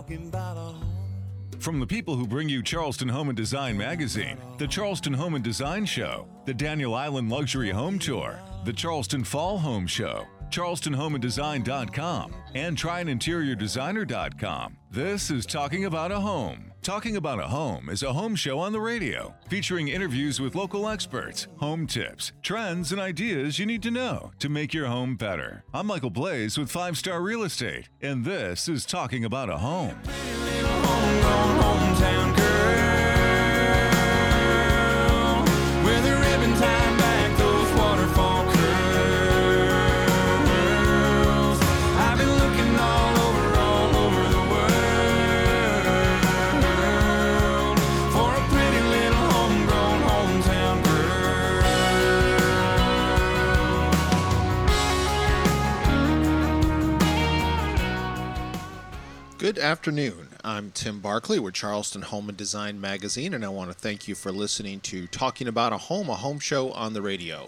talking about a home. From the people who bring you Charleston Home and Design magazine, the Charleston Home and Design Show, the Daniel Island Luxury Home Tour, the Charleston Fall Home Show, CharlestonHomeandDesign.com, and TryAnInteriorDesigner.com. This is Talking About a Home. Talking About a Home is a home show on the radio, featuring interviews with local experts, home tips, trends, and ideas you need to know to make your home better. I'm Michael Blaze with 5 Star Real Estate, and this is Talking About a Home. Hometown girl, with a ribbon tied back those waterfall curls. I've been looking all over the world for a pretty little homegrown hometown girl. Good afternoon. I'm Tim Barkley with Charleston Home and Design magazine, and I want to thank you for listening to Talking About a home show on the radio.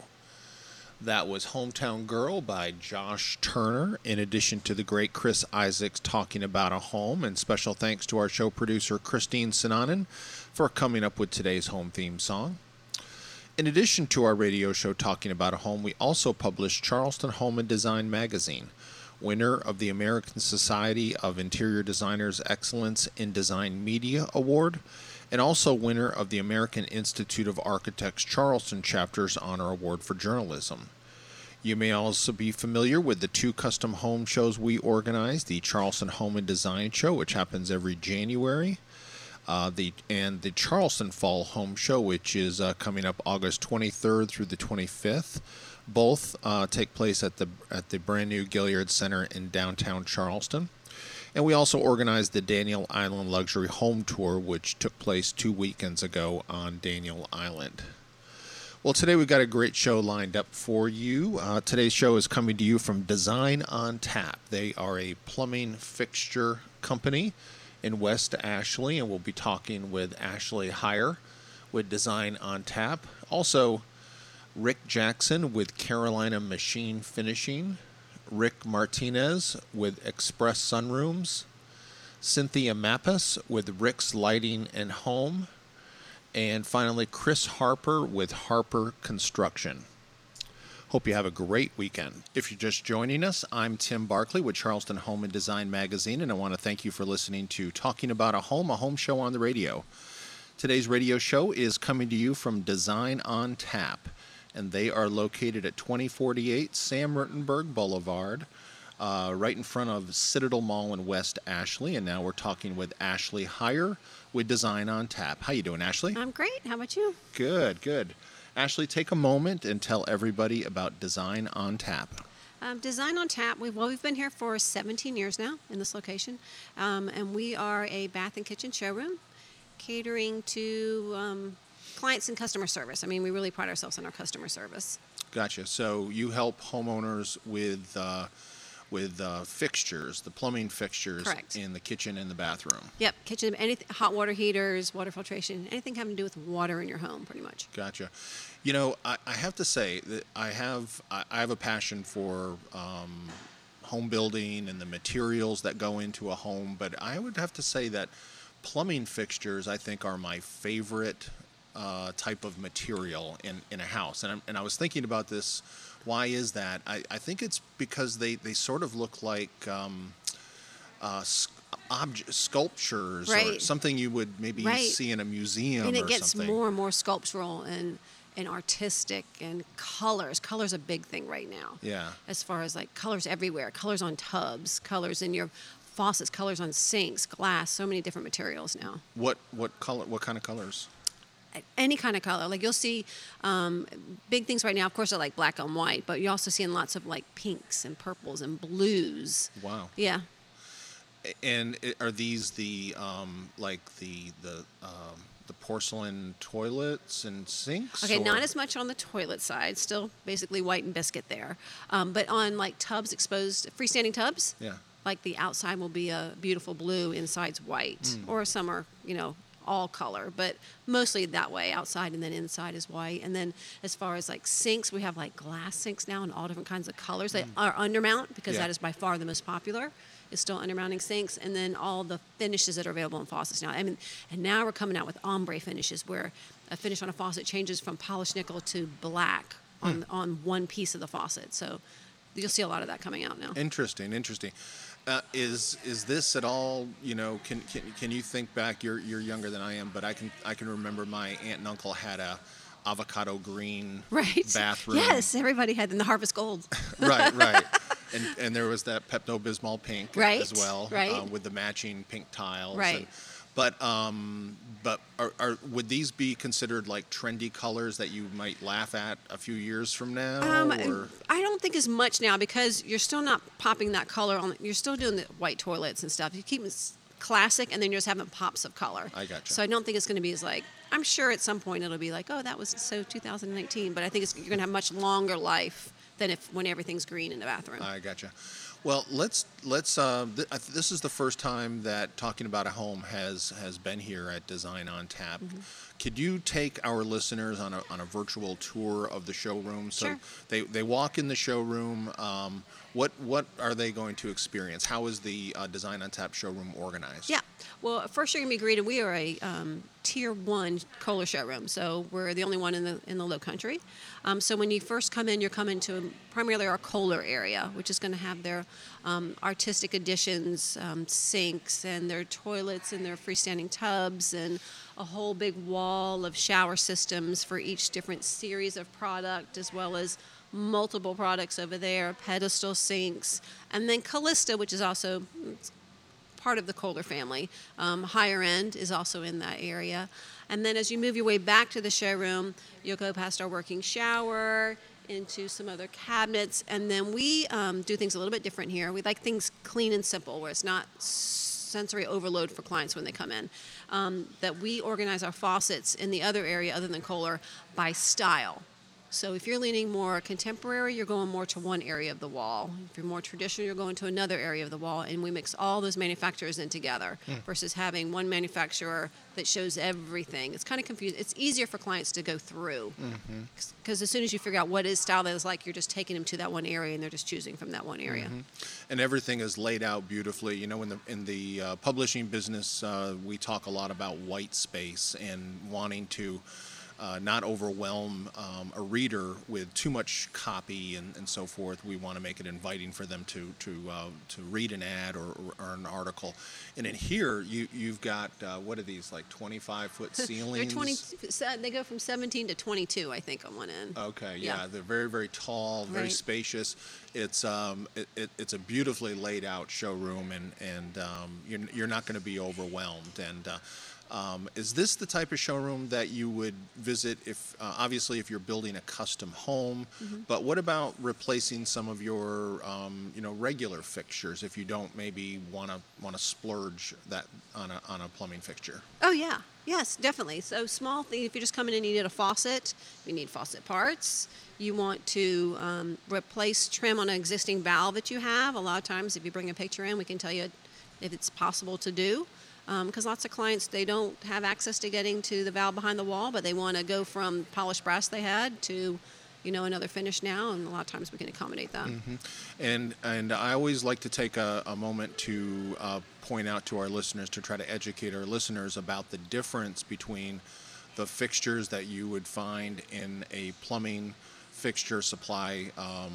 That was Hometown Girl by Josh Turner, in addition to the great Chris Isaacs Talking About a Home, and special thanks to our show producer Christine Sinanen for coming up with today's home theme song. In addition to our radio show Talking About a Home, we also publish Charleston Home and Design magazine, winner of the American Society of Interior Designers Excellence in Design Media Award, and also winner of the American Institute of Architects Charleston Chapter's Honor Award for Journalism. You may also be familiar with the 2 custom home shows we organize, the Charleston Home and Design Show, which happens every January, and the Charleston Fall Home Show, which is coming up August 23rd through the 25th. Both take place at the brand new Gilliard Center in downtown Charleston. And we also organized the Daniel Island Luxury Home Tour, which took place 2 weekends ago on Daniel Island. Well, today we've got a great show lined up for you. Today's show is coming to you from Design on Tap. They are a plumbing fixture company in West Ashley, and we'll be talking with Ashley Heyer with Design on Tap. Also, Rick Jackson with Carolina Machine Finishing, Rick Martinez with Express Sunrooms, Cynthia Mappus with Rick's Lighting and Home, and finally Chris Harper with Harper Construction. Hope you have a great weekend. If you're just joining us, I'm Tim Barkley with Charleston Home and Design magazine, and I want to thank you for listening to Talking About a home show on the radio. Today's radio show is coming to you from Design on Tap, and they are located at 2048 Sam Ruttenberg Boulevard, right in front of Citadel Mall in West Ashley. And now we're talking with Ashley Heyer with Design on Tap. How you doing, Ashley? I'm great. How about you? Good. Ashley, take a moment and tell everybody about Design on Tap. Design on Tap, we've been here for 17 years now in this location, and we are a bath and kitchen showroom catering to clients and customer service. I mean, we really pride ourselves on our customer service. Gotcha. So you help homeowners with fixtures, the plumbing fixtures. Correct. In the kitchen and the bathroom. Yep, kitchen, anything, hot water heaters, water filtration, anything having to do with water in your home, pretty much. Gotcha. You know, I have to say that I have a passion for home building and the materials that go into a home, but I would have to say that plumbing fixtures, I think, are my favorite type of material in a house. And I was thinking about this. Why is that? I think it's because they sort of look like sculptures, right, or something you would maybe see in a museum, and or it gets something. more and more sculptural and artistic, and colors. Color's a big thing right now. Yeah. As far as like colors everywhere, colors on tubs, colors in your faucets, colors on sinks, glass, so many different materials now. What color? What kind of colors? Any kind of color. Like you'll see big things right now, of course, are like black on white, but you're also seeing lots of like pinks and purples and blues. Wow. Yeah. And are these the porcelain toilets and sinks? Okay, or? not as much on the toilet side. Still basically white and biscuit there. But on like tubs, exposed freestanding tubs. Yeah. Like the outside will be a beautiful blue, inside's white, or some are, all color, but mostly that way, outside and then inside is white. And then as far as like sinks, we have like glass sinks now in all different kinds of colors that are undermount, because that is by far the most popular. is still undermounting sinks, and then all the finishes that are available in faucets now. I mean, and now we're coming out with ombre finishes, where a finish on a faucet changes from polished nickel to black on one piece of the faucet. So you'll see a lot of that coming out now. Interesting. Is this at all? Can you think back? You're younger than I am, but I can remember my aunt and uncle had a avocado green bathroom. Yes, everybody had in the Harvest Gold. Right. And there was that Pepto-Bismol pink as well, with the matching pink tiles. Right. But would these be considered like trendy colors that you might laugh at a few years from now? I don't think as much now, because you're still not popping that color on. You're still doing the white toilets and stuff. You keep it classic, and then you're just having pops of color. I gotcha. So I don't think it's going to be as like. I'm sure at some point it'll be like, oh, that was so 2019. But I think you're going to have much longer life than when everything's green in the bathroom. I gotcha. Well, let's. This is the first time that Talking About a Home has been here at Design on Tap. Mm-hmm. Could you take our listeners on a virtual tour of the showroom? So Sure. they walk in the showroom. What are they going to experience? How is the Design on Tap showroom organized? Yeah. Well, first you're going to be greeted. We are a Tier 1 Kohler showroom, so we're the only one in the Low Country. So when you first come in, you're coming to primarily our Kohler area, which is going to have their artistic additions, sinks, and their toilets, and their freestanding tubs, and a whole big wall of shower systems for each different series of product, as well as multiple products over there, pedestal sinks, and then Callista, which is also part of the Kohler family. Higher end is also in that area. And then as you move your way back to the showroom, you'll go past our working shower, into some other cabinets, and then we do things a little bit different here. We like things clean and simple, where it's not sensory overload for clients when they come in. That we organize our faucets in the other area other than Kohler by style. So if you're leaning more contemporary, you're going more to one area of the wall. If you're more traditional, you're going to another area of the wall, and we mix all those manufacturers in together versus having one manufacturer that shows everything. It's kind of confusing. It's easier for clients to go through, because as soon as you figure out what is style that is like, you're just taking them to that one area, and they're just choosing from that one area. And everything is laid out beautifully. You know, in the publishing business, we talk a lot about white space and wanting to not overwhelm a reader with too much copy and so forth. We want to make it inviting for them to read an ad or an article. And in here, you've got what are these, like 25-foot ceilings? They go from 17 to 22, I think, on one end. Okay, yeah. They're very, very tall, very spacious. It's it's a beautifully laid out showroom, and you're not going to be overwhelmed. And is this the type of showroom that you would visit if you're building a custom home? But what about replacing some of your regular fixtures if you don't maybe want to splurge that on a plumbing fixture? Oh yeah, yes, definitely. So small thing. If you're just coming in and you need a faucet, you need faucet parts. You want to replace trim on an existing valve that you have. A lot of times, if you bring a picture in, we can tell you if it's possible to do. Because lots of clients, they don't have access to getting to the valve behind the wall, but they want to go from polished brass they had to, another finish now, and a lot of times we can accommodate that. And I always like to take a moment to point out to our listeners, to try to educate our listeners about the difference between the fixtures that you would find in a plumbing fixture supply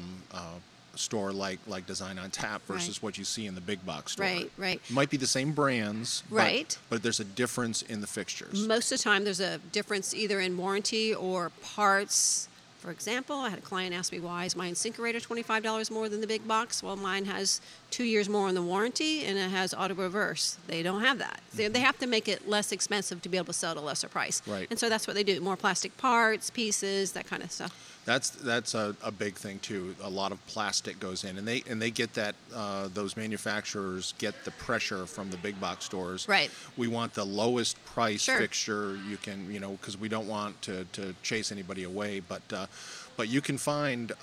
store like Design on Tap versus what you see in the big box store. Right. Might be the same brands, right, but there's a difference in the fixtures. Most of the time there's a difference either in warranty or parts. For example, I had a client ask me, why is my InSinkErator $25 more than the big box? Well, mine has 2 years more on the warranty, and it has auto reverse. They don't have that. They have to make it less expensive to be able to sell at a lesser price. Right. And so that's what they do, more plastic parts, pieces, that kind of stuff. That's a big thing too. A lot of plastic goes in, and they get that. Those manufacturers get the pressure from the big box stores. Right. We want the lowest price fixture you can, because we don't want to chase anybody away. But you can find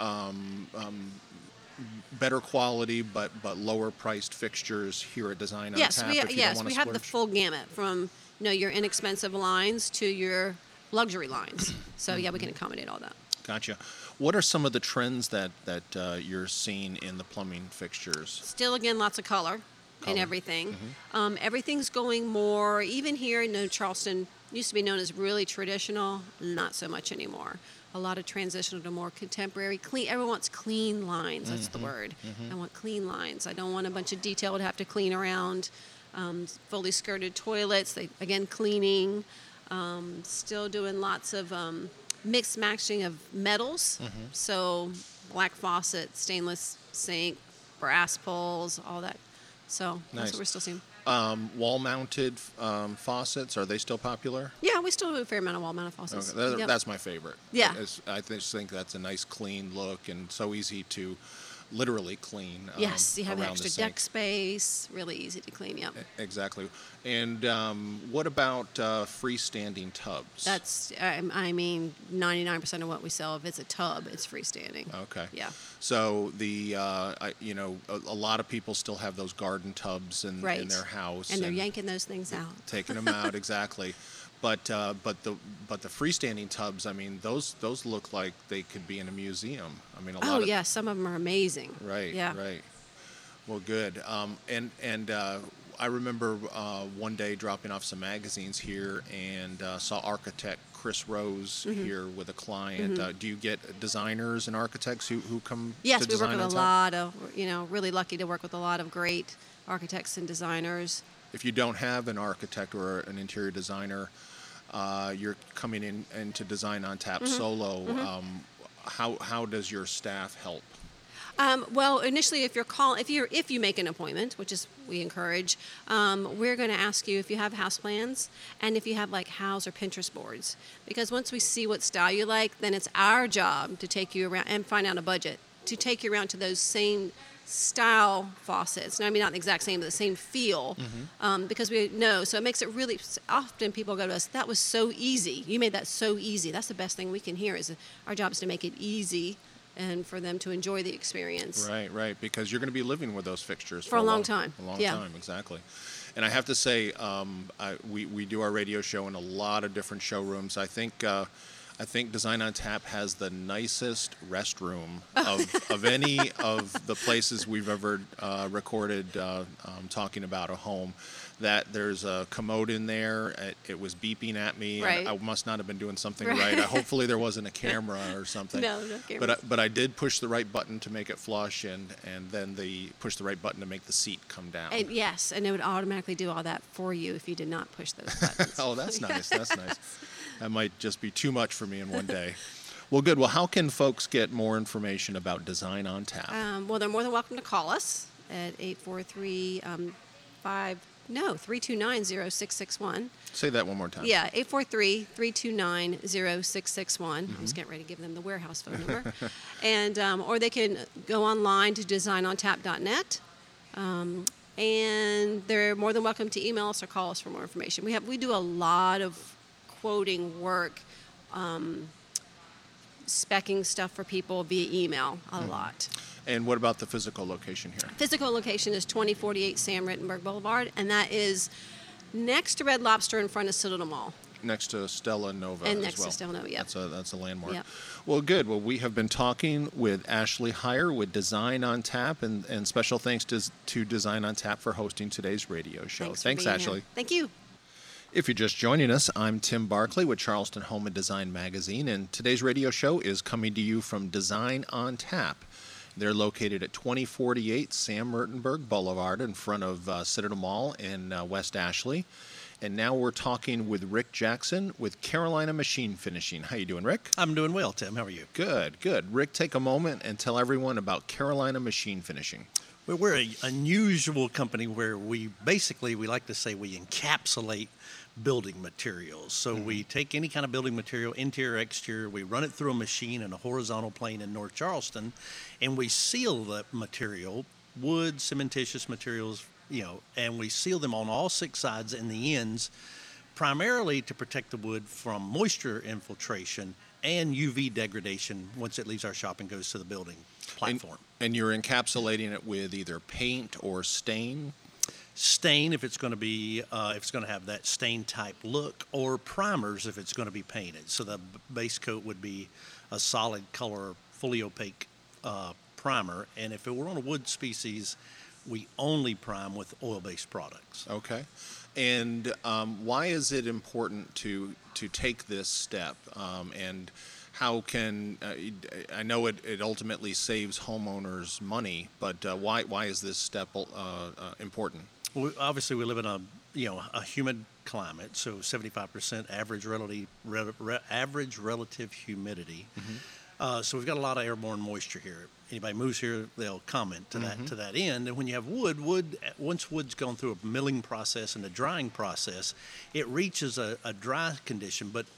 better quality but lower priced fixtures here at Design on Tap. We have the full gamut from your inexpensive lines to your luxury lines. So we can accommodate all that. Gotcha. What are some of the trends that you're seeing in the plumbing fixtures? Still, again, lots of color. color. everything. Everything's going more, even here in Charleston, used to be known as really traditional, not so much anymore. A lot of transition to more contemporary, clean. Everyone wants clean lines. That's the word. I want clean lines. I don't want a bunch of detail to have to clean around. Fully skirted toilets. Again, cleaning. Still doing lots of mixed matching of metals. So black faucet, stainless sink, brass pulls, all that. So that's Nice. what we're still seeing. Wall-mounted faucets, are they still popular? Yeah, we still do a fair amount of wall-mounted faucets. Okay. Yep. That's my favorite. Yeah. I just think that's a nice, clean look and so easy to literally clean. Yes, you have around extra the sink. deck space. Really easy to clean. Yep. Exactly. And what about freestanding tubs? That's, I mean, 99% of what we sell, if it's a tub, it's freestanding. Okay. Yeah. So a lot of people still have those garden tubs in their house, And they're yanking those things out. taking them out. Exactly. But the freestanding tubs, I mean, those look like they could be in a museum. I mean, a lot Oh, of, yeah, some of them are amazing. Right. Yeah. Right. Well, good. And I remember one day dropping off some magazines here and saw architect Chris Rose here with a client. Do you get designers and architects who come Yes, to we work design with a on tap? lot of, really lucky to work with a lot of great architects and designers. If you don't have an architect or an interior designer, you're coming in to design on tap solo. How does your staff help? Well, initially, if you make an appointment, which is we encourage, we're going to ask you if you have house plans and if you have like house or Pinterest boards, because once we see what style you like, then it's our job to take you around and find out a budget to take you around to those same style faucets. Now, I mean, not the exact same, but the same feel, because we know. So it makes it really. Often people go to us, "That was so easy. You made that so easy." That's the best thing we can hear. Is our job is to make it easy and for them to enjoy the experience. Right, because you're going to be living with those fixtures For a long time. A long Yeah. time, exactly. And I have to say, we do our radio show in a lot of different showrooms. I think Design on Tap has the nicest restroom of any of the places we've ever recorded talking about a home. That there's a commode in there. It was beeping at me. Right. And I must not have been doing something Right. right. Hopefully there wasn't a camera or something. No camera. But I did push the right button to make it flush, and then push the right button to make the seat come down. And yes, and it would automatically do all that for you if you did not push those buttons. Oh, that's nice. That's nice. That might just be too much for me in one day. Well, good. Well, how can folks get more information about Design on Tap? Well, they're more than welcome to call us at 329-0661. Say that one more time. Yeah, 843-329-0661. I was getting ready to give them the warehouse phone number. And or they can go online to designontap.net. And they're more than welcome to email us or call us for more information. We do a lot of quoting work, speccing stuff for people via email, a lot. And what about the physical location here? Physical location is 2048 Sam Rittenberg Boulevard, and that is next to Red Lobster in front of Citadel Mall. Next to Stella Nova And as next to well. Stella Nova, yep. That's a landmark. Yep. Well, good. Well, we have been talking with Ashley Heyer with Design on Tap, and special thanks to Design on Tap for hosting today's radio show. Thanks, for being Ashley. Here. Thank you. If you're just joining us, I'm Tim Barkley with Charleston Home and Design Magazine, and today's radio show is coming to you from Design on Tap. They're located at 2048 Sam Rittenberg Boulevard in front of Citadel Mall in West Ashley. And now we're talking with Rick Jackson with Carolina Machine Finishing. How you doing, Rick? I'm doing well, Tim. How are you? Good. Rick, take a moment and tell everyone about Carolina Machine Finishing. Well, we're an unusual company where we like to say we encapsulate building materials. So we take any kind of building material, interior, exterior, we run it through a machine in a horizontal plane in North Charleston, and we seal the material, wood, cementitious materials, and we seal them on all six sides and the ends, primarily to protect the wood from moisture infiltration and UV degradation once it leaves our shop and goes to the building platform. And you're encapsulating it with either paint or stain? Stain if it's going to be have that stain type look, or primers if it's going to be painted. So the base coat would be a solid color, fully opaque primer. And if it were on a wood species, we only prime with oil-based products. Okay. And why is it important to take this step? And how can I know it ultimately saves homeowners money, but why is this step important? Obviously, we live in a humid climate, so 75% average relative humidity. So we've got a lot of airborne moisture here. Anybody moves here, they'll comment to that end. And when you have once wood's gone through a milling process and a drying process, it reaches a dry condition, but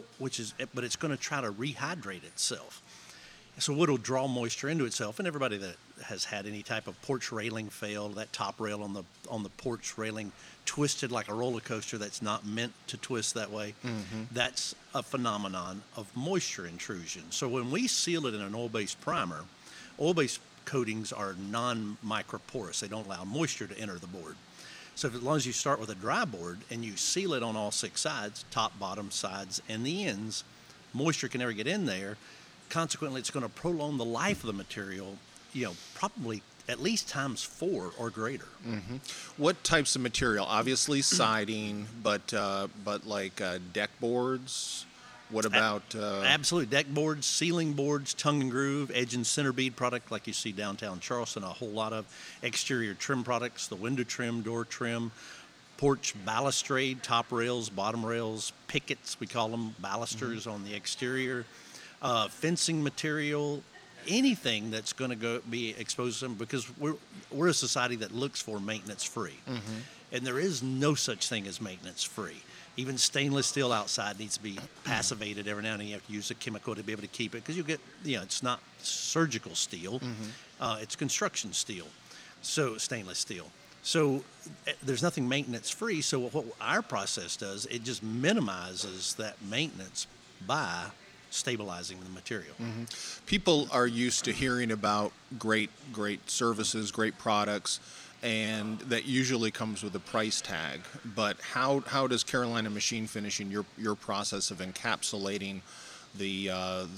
it's going to try to rehydrate itself. So wood will draw moisture into itself, and everybody that has had any type of porch railing fail, that top rail on the porch railing twisted like a roller coaster that's not meant to twist that way, that's a phenomenon of moisture intrusion. So when we seal it in an oil-based primer, oil-based coatings are non-microporous. They don't allow moisture to enter the board. So as long as you start with a dry board and you seal it on all 6 sides, top, bottom, sides, and the ends, moisture can never get in there. Consequently, it's going to prolong the life of the material, probably at least times 4 or greater. What types of material? Obviously siding, but like deck boards. What about? Absolutely, deck boards, ceiling boards, tongue and groove, edge and center bead product like you see downtown Charleston. A whole lot of exterior trim products, the window trim, door trim, porch balustrade, top rails, bottom rails, pickets, we call them, balusters on the exterior. Fencing material, anything that's going to be exposed to them, because we're a society that looks for maintenance free, and there is no such thing as maintenance free. Even stainless steel outside needs to be passivated every now and then. You have to use a chemical to be able to keep it, because you get it's not surgical steel, it's construction steel, so stainless steel. So there's nothing maintenance free. So what our process does, it just minimizes that maintenance by stabilizing the material. People are used to hearing about great services, great products, and that usually comes with a price tag. But how does Carolina Machine Finishing, your process of encapsulating the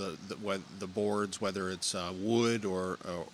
boards, whether it's wood or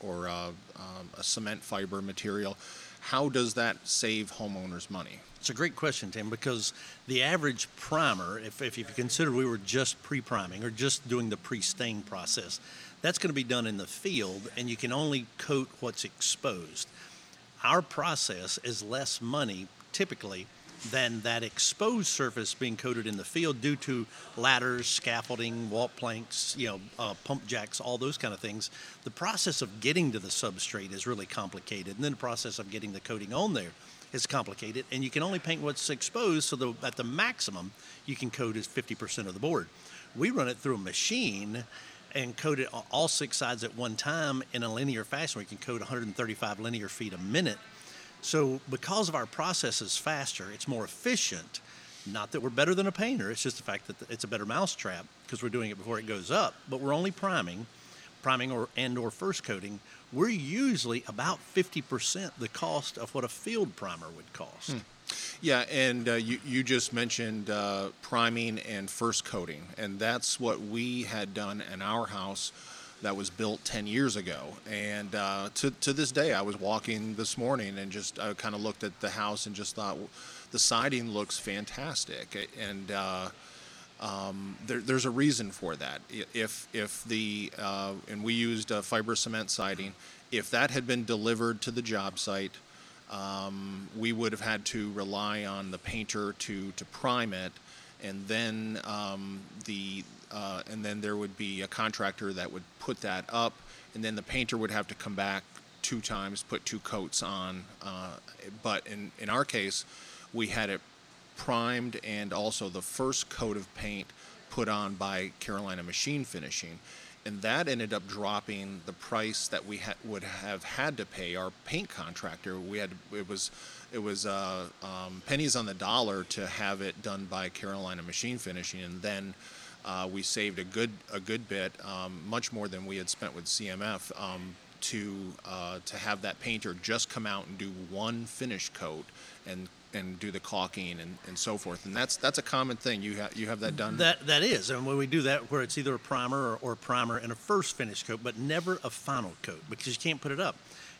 a cement fiber material, how does that save homeowners money? It's a great question, Tim, because the average primer, if you consider we were just pre-priming or just doing the pre-stain process, that's going to be done in the field, and you can only coat what's exposed. Our process is less money, typically, than that exposed surface being coated in the field due to ladders, scaffolding, wall planks, pump jacks, all those kind of things. The process of getting to the substrate is really complicated, and then the process of getting the coating on there is complicated, and you can only paint what's exposed, so at the maximum you can coat is 50% of the board. We run it through a machine and coat it all 6 sides at one time in a linear fashion. We can coat 135 linear feet a minute. So because of our process is faster, it's more efficient. Not that we're better than a painter, it's just the fact that it's a better mousetrap because we're doing it before it goes up, but we're only priming or first coating. We're usually about 50% the cost of what a field primer would cost. Yeah, and you just mentioned priming and first coating, and that's what we had done in our house that was built 10 years ago. And to this day, I was walking this morning and just kind of looked at the house and just thought, the siding looks fantastic. And there's a reason for that. If the and we used fiber cement siding, if that had been delivered to the job site, we would have had to rely on the painter to prime it, and then and then there would be a contractor that would put that up, and then the painter would have to come back 2 times, put 2 coats on. But in our case, we had it primed and also the first coat of paint put on by Carolina Machine Finishing. And that ended up dropping the price that we would have had to pay our paint contractor. It was pennies on the dollar to have it done by Carolina Machine Finishing, and then we saved a good bit, much more than we had spent with CMF, to have that painter just come out and do one finish coat and do the caulking and so forth. And that's a common thing. You have that done? That is. And when we do that, where it's either a primer or a primer and a first finish coat, but never a final coat, because you can't put it up.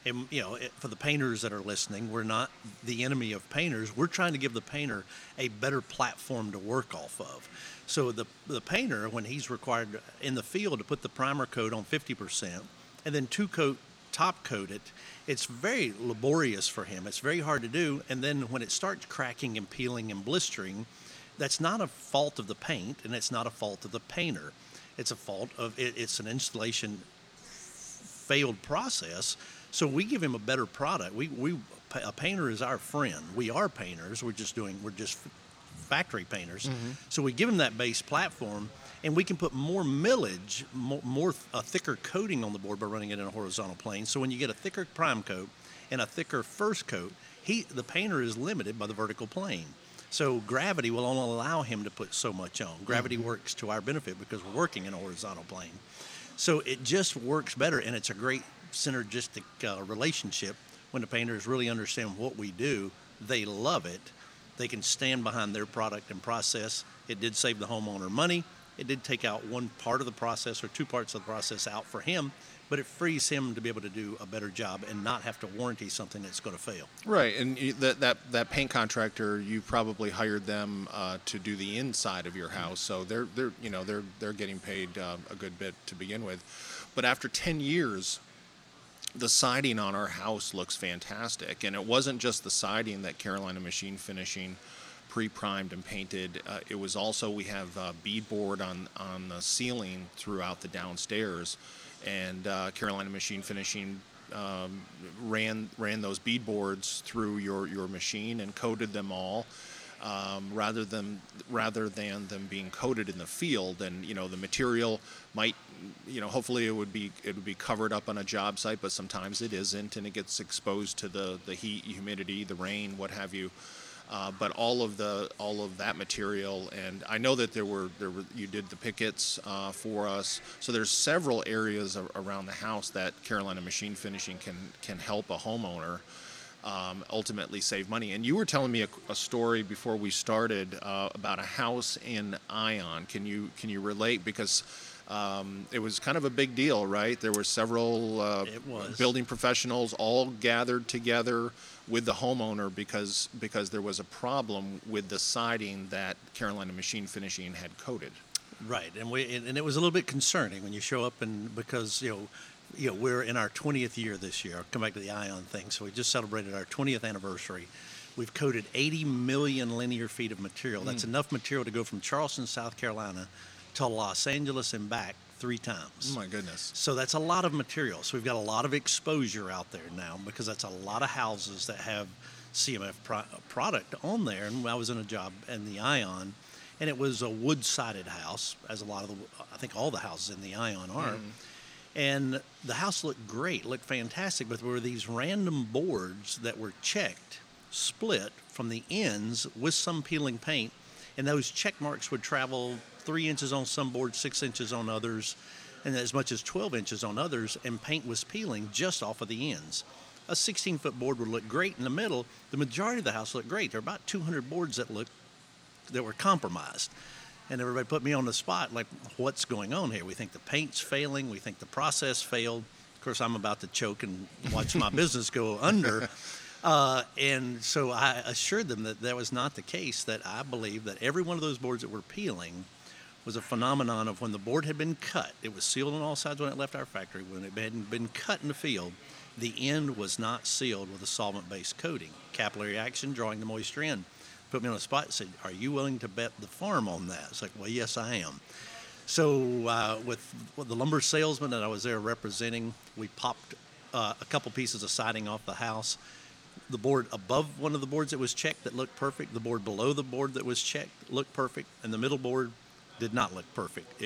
And, for the painters that are listening, we're not the enemy of painters. We're trying to give the painter a better platform to work off of. So the painter, when he's required in the field to put the primer coat on 50% and then top coat it, it's very laborious for him. It's very hard to do. And then when it starts cracking and peeling and blistering, that's not a fault of the paint, and it's not a fault of the painter. It's a fault of it's an installation failed process. So we give him a better product. A painter is our friend. We are painters. We're just factory painters. Mm-hmm. So we give him that base platform, and we can put more millage, a thicker coating on the board by running it in a horizontal plane. So when you get a thicker prime coat and a thicker first coat, the painter is limited by the vertical plane. So gravity will only allow him to put so much on. Gravity works to our benefit because we're working in a horizontal plane. So it just works better, and it's a great synergistic relationship. When the painters really understand what we do, they love it. They can stand behind their product and process. It did save the homeowner money. It did take out one part of the process or two parts of the process out for him, but it frees him to be able to do a better job and not have to warranty something that's going to fail. Right, and that paint contractor, you probably hired them to do the inside of your house, so they're getting paid a good bit to begin with. But after 10 years, the siding on our house looks fantastic, and it wasn't just the siding that Carolina Machine Finishing pre-primed and painted. It was also, we have beadboard on the ceiling throughout the downstairs, and Carolina Machine Finishing ran those beadboards through your machine and coated them all, rather than them being coated in the field. And the material might, hopefully it would be covered up on a job site, but sometimes it isn't, and it gets exposed to the heat, humidity, the rain, what have you. But all of that material, and I know that there were you did the pickets for us. So there's several areas around the house that Carolina Machine Finishing can help a homeowner ultimately save money. And you were telling me a story before we started about a house in Ion. Can you relate? Because it was kind of a big deal, right? There were several building professionals all gathered together with the homeowner because there was a problem with the siding that Carolina Machine Finishing had coated. Right, and it was a little bit concerning when you show up, and because we're in our 20th year this year. I'll come back to the Ion thing. So we just celebrated our 20th anniversary. We've coated 80 million linear feet of material. That's enough material to go from Charleston, South Carolina, to Los Angeles and back 3 times. Oh my goodness. So that's a lot of material. So we've got a lot of exposure out there now, because that's a lot of houses that have CMF product on there. And I was in a job in the Ion, and it was a wood-sided house, as I think all the houses in the Ion are. And the house looked great, looked fantastic, but there were these random boards that were checked, split from the ends with some peeling paint, and those check marks would travel 3 inches on some boards, 6 inches on others, and as much as 12 inches on others, and paint was peeling just off of the ends. A 16-foot board would look great in the middle. The majority of the house looked great. There were about 200 boards that were compromised. And everybody put me on the spot, like, what's going on here? We think the paint's failing. We think the process failed. Of course, I'm about to choke and watch my business go under. And so I assured them that was not the case, that I believe that every one of those boards that were peeling was a phenomenon of when the board had been cut. It was sealed on all sides when it left our factory. When it had been cut in the field, the end was not sealed with a solvent-based coating. Capillary action, drawing the moisture in. Put me on the spot and said, "Are you willing to bet the farm on that?" It's like, well, yes, I am. So with the lumber salesman that I was there representing, we popped a couple pieces of siding off the house. The board above one of the boards that was checked that looked perfect, the board below the board that was checked looked perfect, and the middle board did not look perfect.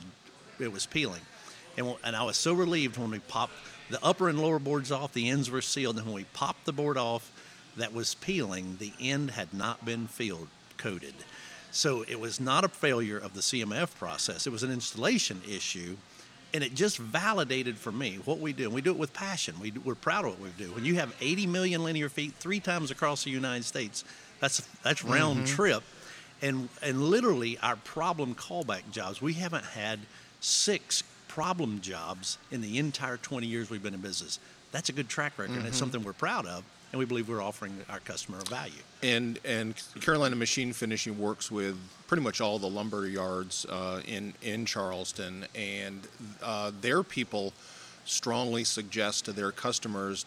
It was peeling. And I was so relieved when we popped the upper and lower boards off, the ends were sealed, and when we popped the board off that was peeling, the end had not been field coated. So it was not a failure of the CMF process. It was an installation issue, and it just validated for me what we do. And we do it with passion. We're proud of what we do. When you have 80 million linear feet 3 times across the United States, that's round trip. And literally our problem callback jobs, we haven't had 6 problem jobs in the entire 20 years we've been in business. that's a good track record. And it's something we're proud of, and we believe we're offering our customer a value. And Carolina Machine Finishing works with pretty much all the lumber yards in Charleston, and their people strongly suggest to their customers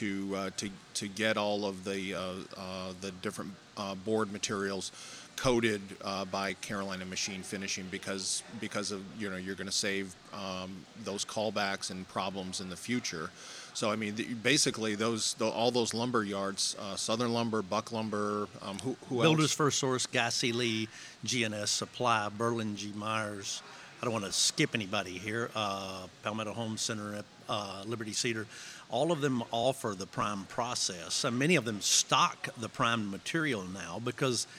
to get all of the different board materials coated by Carolina Machine Finishing because of you're going to save those callbacks and problems in the future. So I mean, basically all those lumber yards, Southern Lumber, Buck Lumber, who Builders else? First Source, Guy C. Lee, GNS Supply, Berlin G. Myers. I don't want to skip anybody here. Palmetto Home Center, Liberty Cedar. All of them offer the prime process. And many of them stock the primed material now because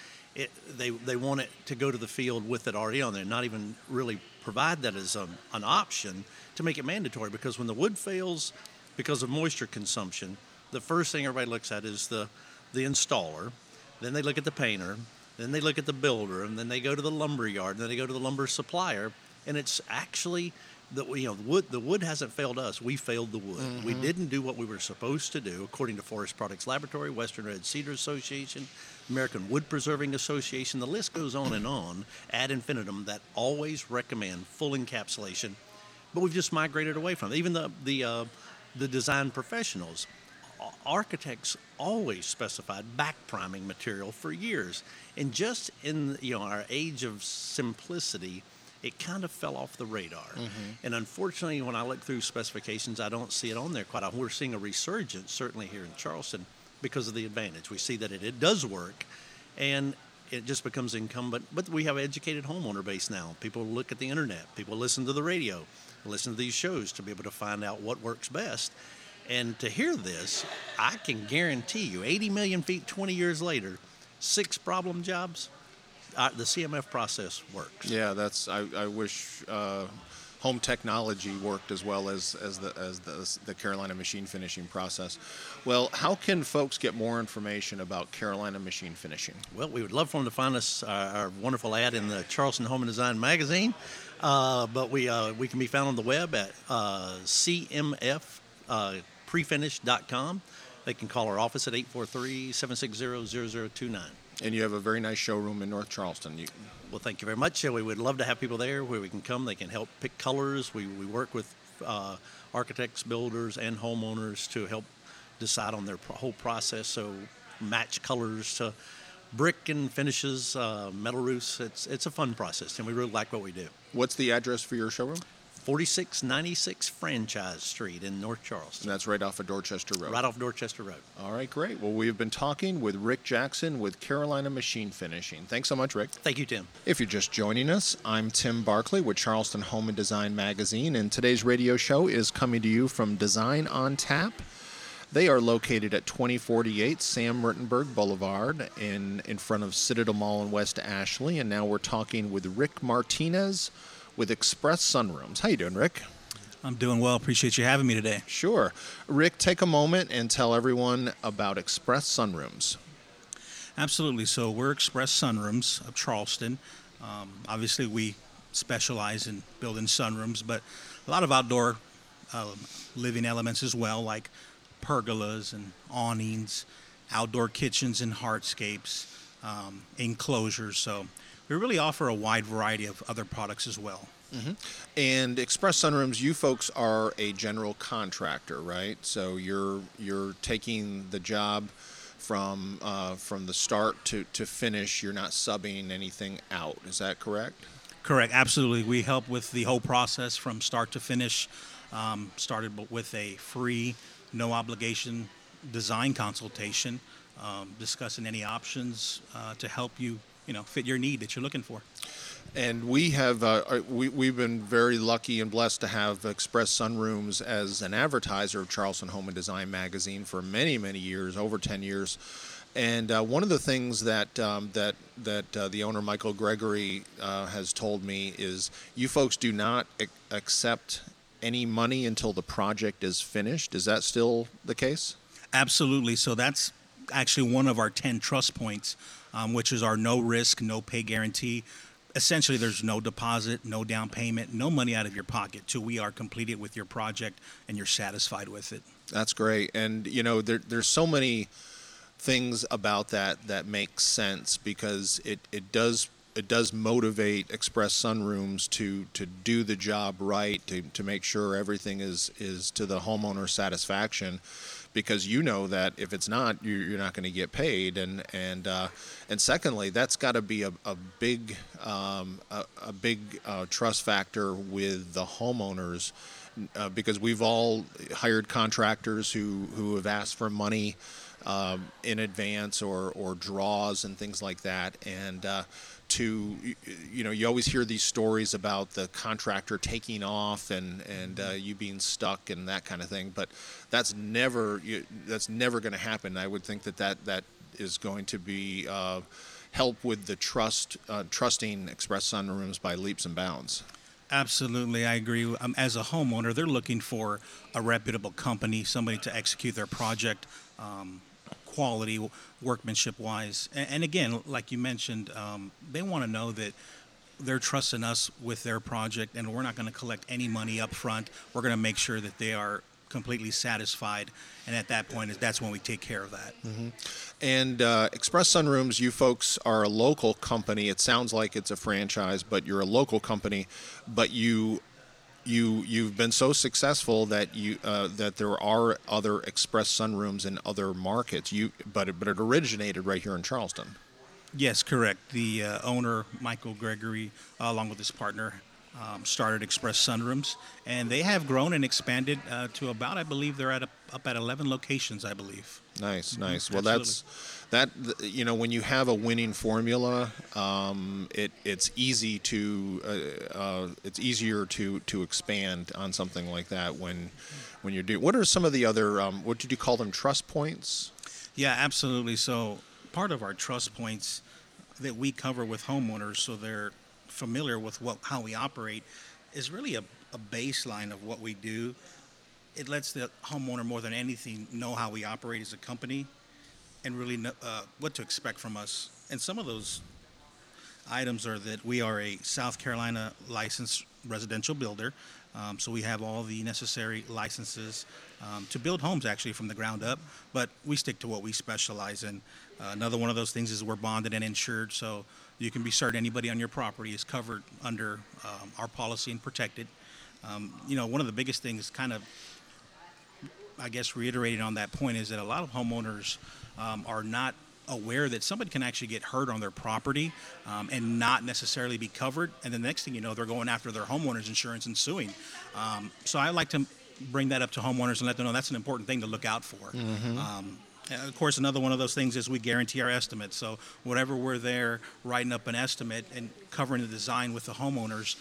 they want it to go to the field with it already on there, not even really provide that as an option to make it mandatory, because when the wood fails because of moisture consumption, the first thing everybody looks at is the installer, then they look at the painter, then they look at the builder, and then they go to the lumber yard, and then they go to the lumber supplier, and it's actually the wood hasn't failed us. We failed the wood. We didn't do what we were supposed to do, according to Forest Products Laboratory, Western Red Cedar Association, American Wood Preserving Association. The list goes on ad infinitum, that always recommend full encapsulation, but we've just migrated away from it. Even the design professionals, architects always specified back priming material for years, and just in our age of simplicity, it kind of fell off the radar. And unfortunately, when I look through specifications, I don't see it on there quite often. We're seeing a resurgence, certainly here in Charleston, because of the advantage. We see that it does work, and it just becomes incumbent. But we have an educated homeowner base now. People look at the internet. People listen to the radio, listen to these shows to be able to find out what works best. And to hear this, I can guarantee you, 80 million feet, 20 years later, 6 problem jobs, the CMF process works. Yeah, I wish home technology worked as well as the Carolina Machine Finishing process. Well, how can folks get more information about Carolina Machine Finishing? Well, we would love for them to find us, our wonderful ad in the Charleston Home and Design magazine, but we can be found on the web at cmfprefinish.com. They can call our office at 843-760-0029. And you have a very nice showroom in North Charleston. Well, thank you very much. We would love to have people there where we can come. They can help pick colors. We work with architects, builders, and homeowners to help decide on their whole process. So match colors to brick and finishes, metal roofs. It's a fun process, and we really like what we do. What's the address for your showroom? 4696 Franchise Street in North Charleston. And that's right off of Dorchester Road. Right off Dorchester Road. All right, great. Well, we have been talking with Rick Jackson with Carolina Machine Finishing. Thanks so much, Rick. Thank you, Tim. If you're just joining us, I'm Tim Barkley with Charleston Home and Design Magazine, and today's radio show is coming to you from Design on Tap. They are located at 2048 Sam Rittenberg Boulevard in front of Citadel Mall in West Ashley, and now we're talking with Rick Martinez with Express Sunrooms. How you doing, Rick? I'm doing well. Appreciate you having me today. Sure. Rick, take a moment and tell everyone about Express Sunrooms. Absolutely. So we're Express Sunrooms of Charleston. Obviously, we specialize in building sunrooms, but a lot of outdoor living elements as well, like pergolas and awnings, outdoor kitchens and hardscapes, enclosures. So we really offer a wide variety of other products as well. Mm-hmm. And Express Sunrooms, you folks are a general contractor, right? So you're taking the job from the start to finish. You're not subbing anything out. Is that correct? Correct. Absolutely. We help with the whole process from start to finish. Started with a free, no obligation design consultation, discussing any options to help you, fit your need that you're looking for. And we have we've been very lucky and blessed to have Express Sunrooms as an advertiser of Charleston Home and Design magazine for many, many years, over 10 years. And one of the things that the owner, Michael Gregory, has told me is you folks do not accept any money until the project is finished. Is that still the case? Absolutely. So that's actually one of our 10 trust points, which is our no risk, no pay guarantee. Essentially, there's no deposit, no down payment, no money out of your pocket till we are completed with your project and you're satisfied with it. That's great. And, you know, there's so many things about that make sense, because it does motivate Express Sunrooms to do the job right, to make sure everything is to the homeowner's satisfaction, because you know that if it's not, you're not going to get paid, and secondly, that's got to be a big trust factor with the homeowners, because we've all hired contractors who have asked for money in advance, or draws and things like that, and you always hear these stories about the contractor taking off and you being stuck and that kind of thing, but that's never going to happen. I would think that is going to be help with the trusting Express Sunrooms by leaps and bounds. Absolutely, I agree. As a homeowner, they're looking for a reputable company, somebody to execute their project, quality, workmanship-wise. And again, like you mentioned, they want to know that they're trusting us with their project, and we're not going to collect any money up front. We're going to make sure that they are completely satisfied, and at that point, that's when we take care of that. Mm-hmm. And Express Sunrooms, you folks are a local company. It sounds like it's a franchise, but you're a local company. But you've been so successful that that there are other Express Sunrooms in other markets. But it originated right here in Charleston. Yes, correct. The owner, Michael Gregory, along with his partner, started Express Sunrooms, and they have grown and expanded to about, I believe they're up at 11 locations, I believe. Nice. Well, Absolutely. that when you have a winning formula, it's easy to it's easier to expand on something like that when you're doing. What are some of the other what did you call them, trust points? Yeah, absolutely. So part of our trust points that we cover with homeowners, so they're familiar with how we operate, is really a baseline of what we do. It lets the homeowner, more than anything, know how we operate as a company and really know what to expect from us. And some of those items are that we are a South Carolina licensed residential builder. So we have all the necessary licenses to build homes, actually, from the ground up. But we stick to what we specialize in. Another one of those things is we're bonded and insured, so you can be certain anybody on your property is covered under our policy and protected. One of the biggest things, kind of, I guess, reiterating on that point, is that a lot of homeowners are not aware that somebody can actually get hurt on their property and not necessarily be covered. And the next thing you know, they're going after their homeowner's insurance and suing. So I like to bring that up to homeowners and let them know that's an important thing to look out for. Mm-hmm. Of course, another one of those things is we guarantee our estimates. So whatever we're there writing up an estimate and covering the design with the homeowners,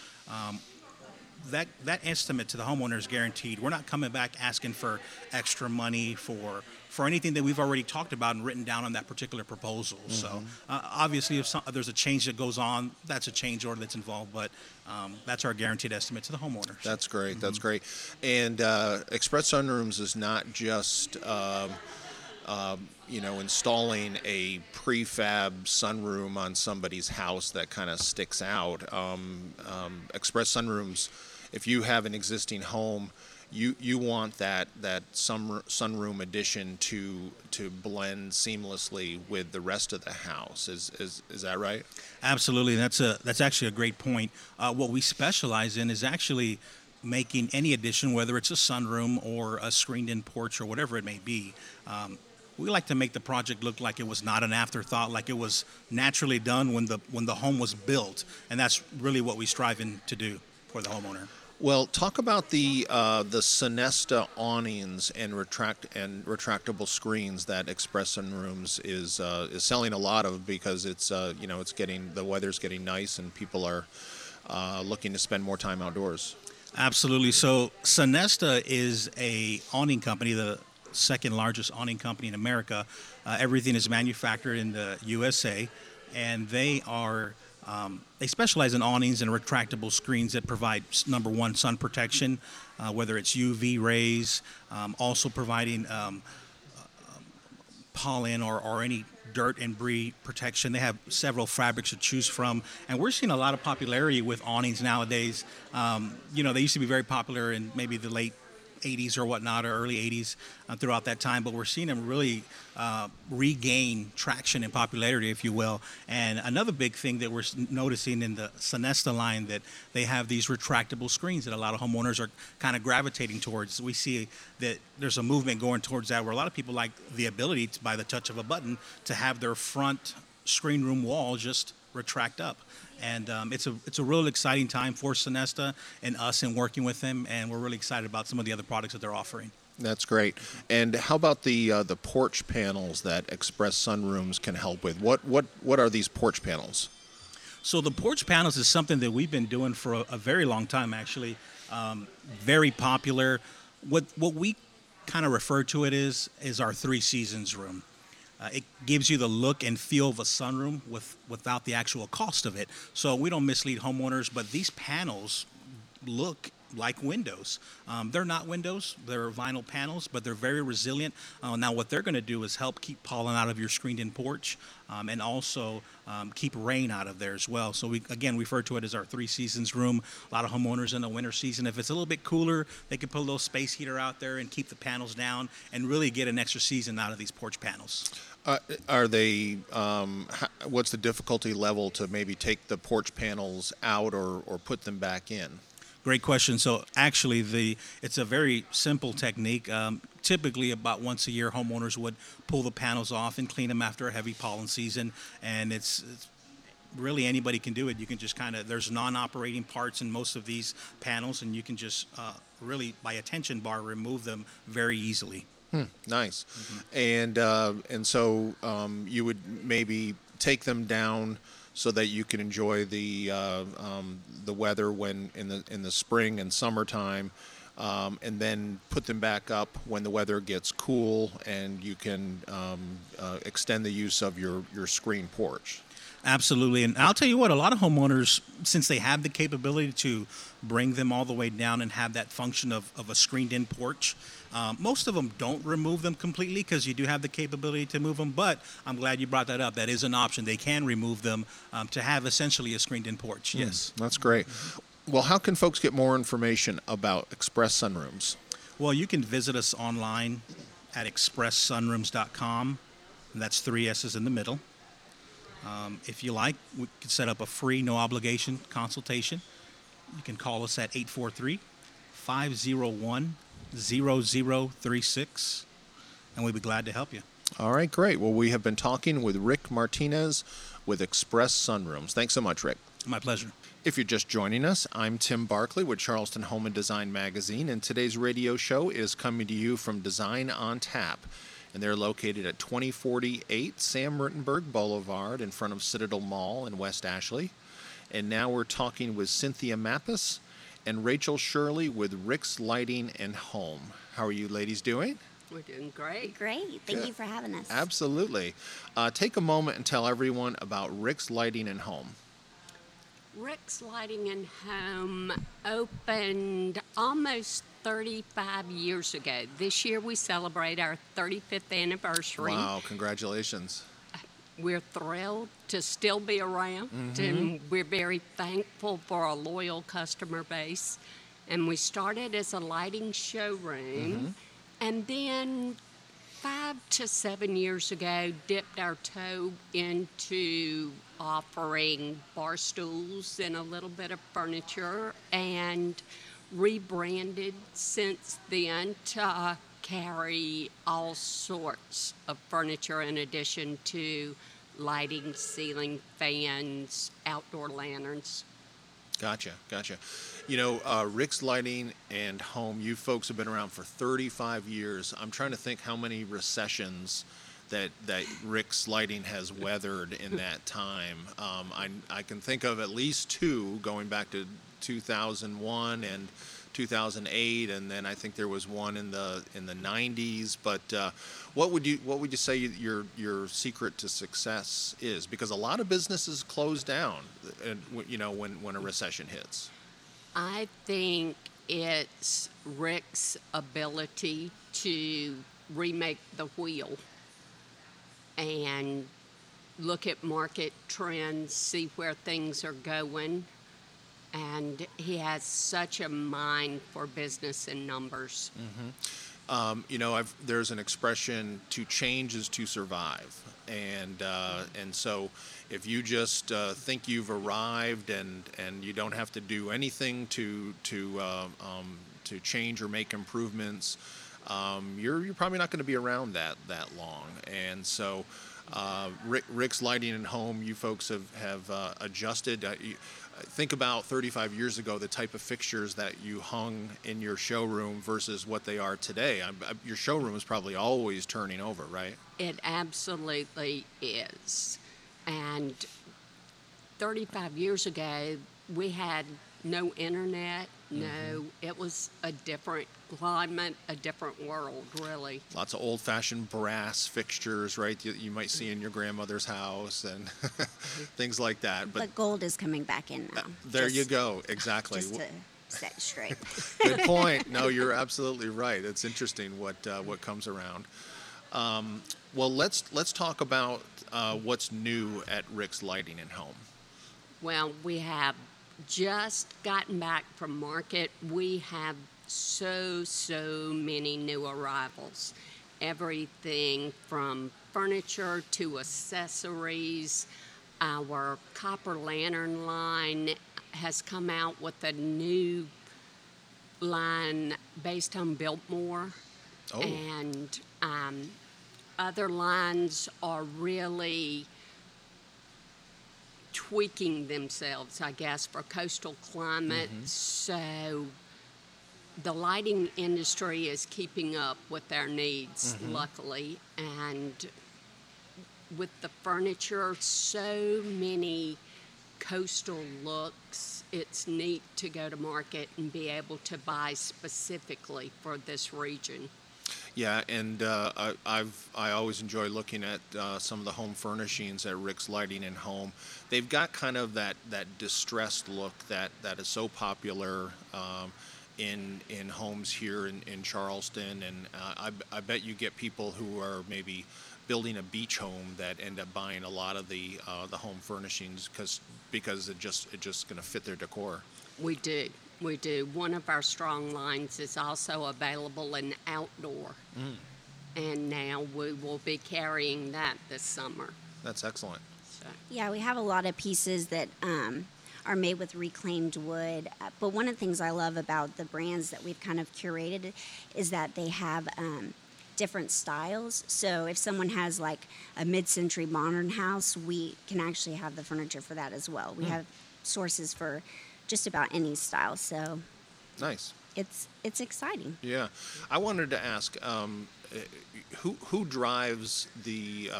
that estimate to the homeowner is guaranteed. We're not coming back asking for extra money for anything that we've already talked about and written down on that particular proposal. Mm-hmm. So obviously, if there's a change that goes on, that's a change order that's involved, but that's our guaranteed estimate to the homeowners. That's great. Mm-hmm. That's great. And Express Sunrooms is not just installing a prefab sunroom on somebody's house that kind of sticks out. Express Sunrooms, if you have an existing home, you want that sunroom addition to blend seamlessly with the rest of the house. Is that right? Absolutely. That's actually a great point. What we specialize in is actually making any addition, whether it's a sunroom or a screened-in porch or whatever it may be. We like to make the project look like it was not an afterthought, like it was naturally done when the home was built, and that's really what we strive to do for the homeowner. Well, talk about the Sonesta awnings and retractable screens that Express Sunrooms is selling a lot of, because it's the weather's getting nice and people are looking to spend more time outdoors. Absolutely. So Sonesta is a awning company, the second largest awning company in America. Everything is manufactured in the USA, and they are they specialize in awnings and retractable screens that provide, number one, sun protection, whether it's UV rays, also providing pollen or any dirt and debris protection. They have several fabrics to choose from, and we're seeing a lot of popularity with awnings nowadays. They used to be very popular in maybe the late 80s or whatnot, or early 80s throughout that time. But we're seeing them really regain traction and popularity, if you will. And another big thing that we're noticing in the Sonesta line, that they have these retractable screens that a lot of homeowners are kind of gravitating towards. We see that there's a movement going towards that, where a lot of people like the ability to, by the touch of a button, to have their front screen room wall just retract up. And it's a real exciting time for Sonesta and us in working with them, and we're really excited about some of the other products that they're offering. That's great. And how about the porch panels that Express Sunrooms can help with? What are these porch panels? So the porch panels is something that we've been doing for a very long time, actually. Very popular. What we kind of refer to it is our Three Seasons room. It gives you the look and feel of a sunroom without the actual cost of it. So we don't mislead homeowners, but these panels look like windows. They're not windows, they're vinyl panels, but they're very resilient. Now what they're going to do is help keep pollen out of your screened-in porch, and also keep rain out of there as well. So we, again, refer to it as our Three Seasons room. A lot of homeowners in the winter season, if it's a little bit cooler, they can put a little space heater out there and keep the panels down and really get an extra season out of these porch panels. Are they, what's the difficulty level to maybe take the porch panels out or put them back in? Great question. So actually, it's a very simple technique. Typically, about once a year, homeowners would pull the panels off and clean them after a heavy pollen season. And it's really anybody can do it. You can just there's non-operating parts in most of these panels, and you can just really, by a tension bar, remove them very easily. Nice. Mm-hmm. And so you would maybe take them down so that you can enjoy the weather when in the spring and summertime, and then put them back up when the weather gets cool, and you can extend the use of your screen porch. Absolutely. And I'll tell you what, a lot of homeowners, since they have the capability to bring them all the way down and have that function of a screened-in porch, most of them don't remove them completely, because you do have the capability to move them. But I'm glad you brought that up. That is an option. They can remove them to have essentially a screened-in porch. Yes. That's great. Well, how can folks get more information about Express Sunrooms? Well, you can visit us online at expresssunrooms.com. And that's 3 S's in the middle. If you like, we can set up a free, no obligation consultation. You can call us at 843-501-0036, and we'd be glad to help you. All right, great. Well, we have been talking with Rick Martinez with Express Sunrooms. Thanks so much, Rick. My pleasure. If you're just joining us, I'm Tim Barkley with Charleston Home and Design Magazine, and today's radio show is coming to you from Design on Tap. And they're located at 2048 Sam Rutenberg Boulevard in front of Citadel Mall in West Ashley. And now we're talking with Cynthia Mappus and Rachel Shirley with Rick's Lighting and Home. How are you ladies doing? We're doing great. Great. Thank you for having us. Absolutely. Take a moment and tell everyone about Rick's Lighting and Home. Rick's Lighting and Home opened almost 35 years ago. This year we celebrate our 35th anniversary. Wow, congratulations. We're thrilled to still be around, and we're very thankful for a loyal customer base. And we started as a lighting showroom, and then 5 to 7 years ago dipped our toe into offering bar stools and a little bit of furniture, and rebranded since then to carry all sorts of furniture in addition to lighting, ceiling fans, outdoor lanterns. Gotcha. You know, Rick's Lighting and Home, you folks have been around for 35 years. I'm trying to think how many recessions that Rick's Lighting has weathered in that time. I can think of at least 2 going back to 2001 and 2008, and then I think there was one in the 90s. But what would you say your secret to success is? Because a lot of businesses close down, you know, when a recession hits. I think it's Rick's ability to remake the wheel and look at market trends, see where things are going, and he has such a mind for business and numbers. There's an expression: "To change is to survive," and so if you just think you've arrived and you don't have to do anything to change or make improvements, you're probably not going to be around that long. And so, Rick's Lighting and Home, you folks have adjusted. Think about 35 years ago, the type of fixtures that you hung in your showroom versus what they are today. Your showroom is probably always turning over, right? It absolutely is. And 35 years ago, we had no internet, it was a different climate, a different world, really. Lots of old-fashioned brass fixtures, right, you might see in your grandmother's house and things like that. But gold is coming back in now. You go, exactly. Just to set it straight. Good point. No, you're absolutely right. It's interesting what comes around. Well, let's talk about what's new at Rick's Lighting and Home. Well, we have just gotten back from market. We have so many new arrivals. Everything from furniture to accessories. Our Copper Lantern line has come out with a new line based on Biltmore. Oh. And other lines are really tweaking themselves, I guess, for coastal climate. So the lighting industry is keeping up with their needs, luckily. And with the furniture, so many coastal looks, it's neat to go to market and be able to buy specifically for this region. Yeah, and I always enjoy looking at some of the home furnishings at Rick's Lighting and Home. They've got kind of that distressed look that is so popular in homes here in Charleston, and I bet you get people who are maybe building a beach home that end up buying a lot of the home furnishings because it just going to fit their decor. We do. One of our strong lines is also available in outdoor. And now we will be carrying that this summer. That's excellent. So. Yeah, we have a lot of pieces that are made with reclaimed wood. But one of the things I love about the brands that we've kind of curated is that they have different styles. So if someone has like a mid-century modern house, we can actually have the furniture for that as well. We have sources for just about any style. So nice. It's exciting. Yeah, I wanted to ask, who drives the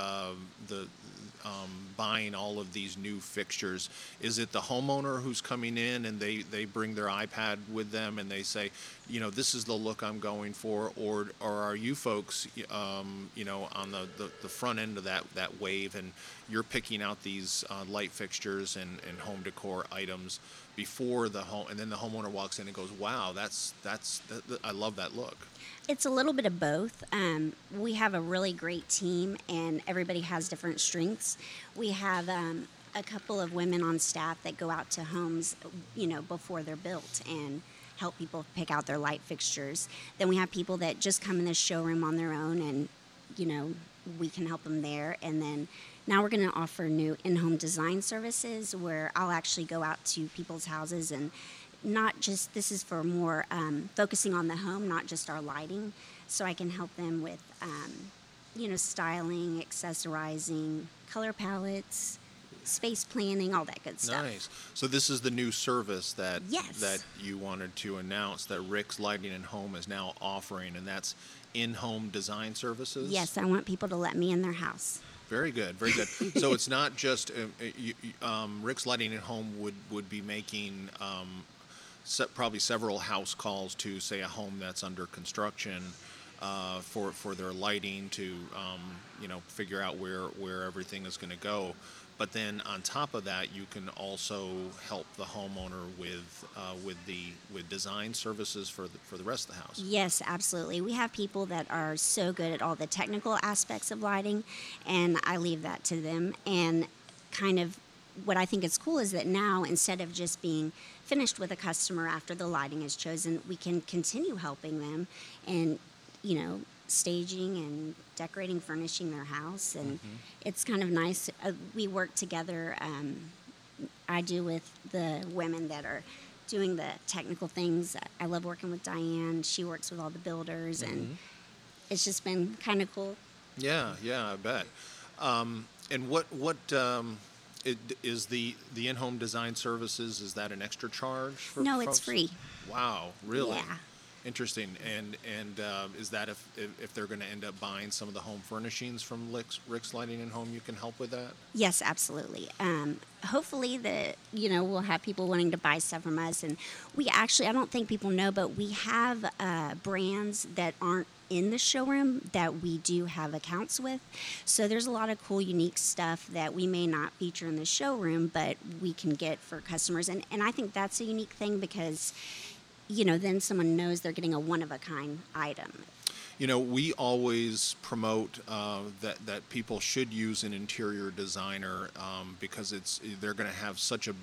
buying all of these new fixtures? Is it the homeowner who's coming in and they bring their iPad with them and they say, this is the look I'm going for, or are you folks, on the front end of that wave, and you're picking out these light fixtures and home decor items before the home, and then the homeowner walks in and goes, wow, that's I love that look? It's a little bit of both. We have a really great team, and everybody has different strengths. We have a couple of women on staff that go out to homes, before they're built and help people pick out their light fixtures. Then we have people that just come in the showroom on their own, and, we can help them there. And then now we're going to offer new in-home design services where I'll actually go out to people's houses and not just, this is for more focusing on the home, not just our lighting. So I can help them with, styling, accessorizing, color palettes, space planning, all that good stuff. Nice. So this is the new service that Yes. that you wanted to announce that Rick's Lighting and Home is now offering, and that's in-home design services? Yes, I want people to let me in their house. Very good, very good. So it's not just Rick's Lighting and Home would be making probably several house calls to, say, a home that's under construction for their lighting to figure out where everything is going to go. But then on top of that, you can also help the homeowner with design services for the rest of the house. Yes, absolutely. We have people that are so good at all the technical aspects of lighting, and I leave that to them. And kind of what I think is cool is that now, instead of just being finished with a customer after the lighting is chosen, we can continue helping them and, staging and decorating, furnishing their house. And it's kind of nice. We work together. I do with the women that are doing the technical things. I love working with Diane. She works with all the builders, and it's just been kind of cool. Yeah, I bet. And what is the in-home design services? Is that an extra charge for No, folks? it's free. Wow, really? Yeah. Interesting. And is that if they're going to end up buying some of the home furnishings from Rick's Lighting and Home, you can help with that? Yes, absolutely. Hopefully we'll have people wanting to buy stuff from us. And we actually, I don't think people know, but we have brands that aren't in the showroom that we do have accounts with. So there's a lot of cool, unique stuff that we may not feature in the showroom, but we can get for customers. And I think that's a unique thing because, then someone knows they're getting a one-of-a-kind item. We always promote that people should use an interior designer because they're going to have such a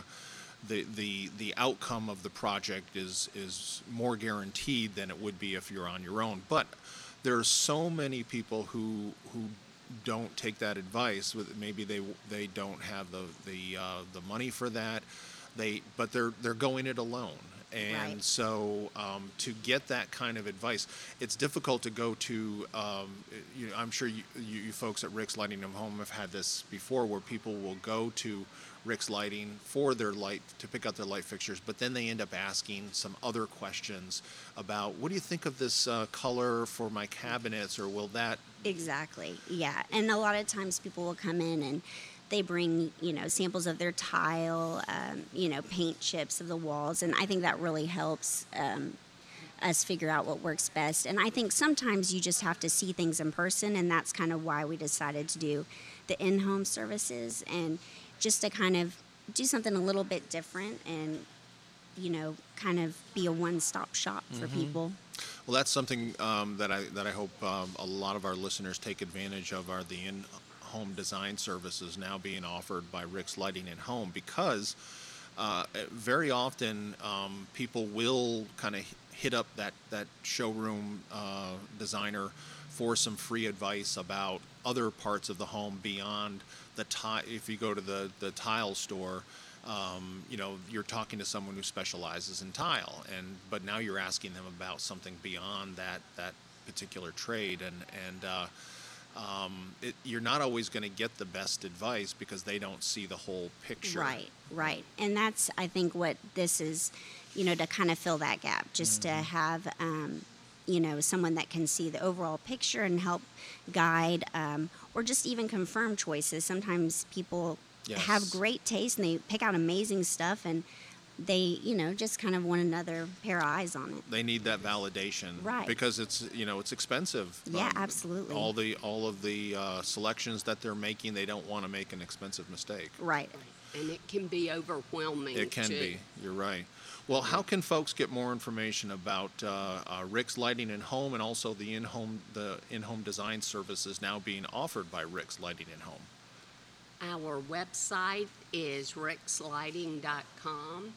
the outcome of the project is more guaranteed than it would be if you're on your own. But there are so many people who don't take that advice. Maybe they don't have the money for that. But they're going it alone. And Right. so to get that kind of advice, it's difficult to go to, I'm sure you folks at Rick's Lighting and Home have had this before where people will go to Rick's Lighting for their to pick out their light fixtures, but then they end up asking some other questions about, what do you think of this color for my cabinets, or will that... Exactly, yeah. And a lot of times people will come in and they bring, samples of their tile, paint chips of the walls, and I think that really helps us figure out what works best. And I think sometimes you just have to see things in person, and that's kind of why we decided to do the in-home services, and just to kind of do something a little bit different and, kind of be a one-stop shop for people. Well, that's something that I hope a lot of our listeners take advantage of, are the in-home design services now being offered by Rick's Lighting and Home, because very often people will kind of hit up that showroom designer for some free advice about other parts of the home beyond the tile. If you go to the tile store, you're talking to someone who specializes in tile, but now you're asking them about something beyond that particular trade, you're not always going to get the best advice because they don't see the whole picture. Right. And that's, I think, what this is, to kind of fill that gap, just to have, someone that can see the overall picture and help guide, or just even confirm choices. Sometimes people have great taste and they pick out amazing stuff, and they, just kind of want another pair of eyes on it. They need that validation, right? Because it's expensive. Yeah, absolutely. All of the selections that they're making, they don't want to make an expensive mistake. Right. And it can be overwhelming. It can be. You're right. Well, how can folks get more information about Rick's Lighting and Home, and also the in-home design services now being offered by Rick's Lighting and Home? Our website is rickslighting.com.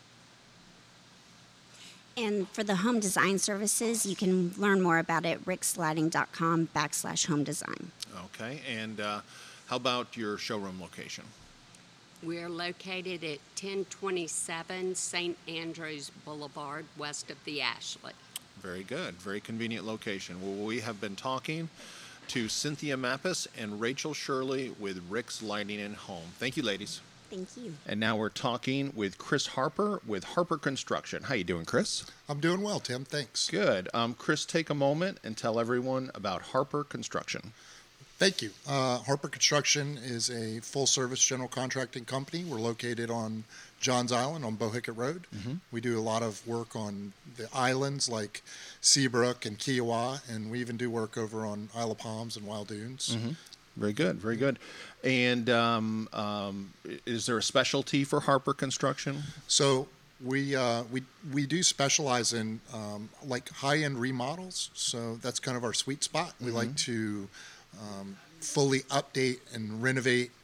And for the home design services, you can learn more about it at rickslighting.com/home design. Okay. And how about your showroom location? We're located at 1027 St. Andrews Boulevard, west of the Ashley. Very good. Very convenient location. Well, we have been talking to Cynthia Mappus and Rachel Shirley with Rick's Lighting and Home. Thank you, ladies. Thank you. And now we're talking with Chris Harper with Harper Construction. How you doing, Chris? I'm doing well, Tim. Thanks. Good. Chris, take a moment and tell everyone about Harper Construction. Thank you. Harper Construction is a full-service general contracting company. We're located on Johns Island on Bohicket Road. Mm-hmm. We do a lot of work on the islands like Seabrook and Kiowa, and we even do work over on Isle of Palms and Wild Dunes. Mm-hmm. Very good, very good. And is there a specialty for Harper Construction? So we do specialize in like high-end remodels. So that's kind of our sweet spot. We like to fully update and renovate